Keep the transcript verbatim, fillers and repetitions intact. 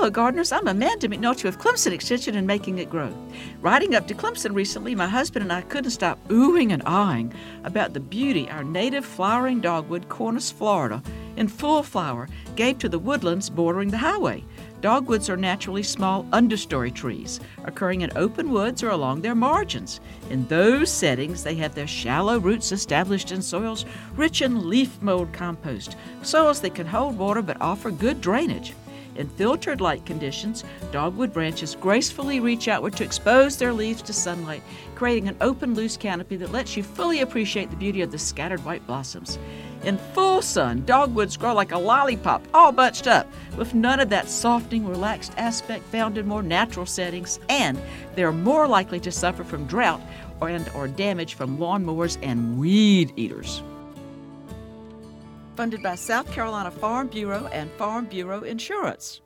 Hello, gardeners. I'm Amanda McNulty with Clemson Extension and Making It Grow. Riding up to Clemson recently, my husband and I couldn't stop oohing and ahhing about the beauty our native flowering dogwood, Cornus Florida, in full flower, gave to the woodlands bordering the highway. Dogwoods are naturally small understory trees, occurring in open woods or along their margins. In those settings, they have their shallow roots established in soils rich in leaf mold compost, soils that can hold water but offer good drainage. In filtered light conditions, dogwood branches gracefully reach outward to expose their leaves to sunlight, creating an open, loose canopy that lets you fully appreciate the beauty of the scattered white blossoms. In full sun, dogwoods grow like a lollipop, all bunched up, with none of that softening, relaxed aspect found in more natural settings, and they're more likely to suffer from drought or, and, or damage from lawnmowers and weed eaters. Funded by South Carolina Farm Bureau and Farm Bureau Insurance.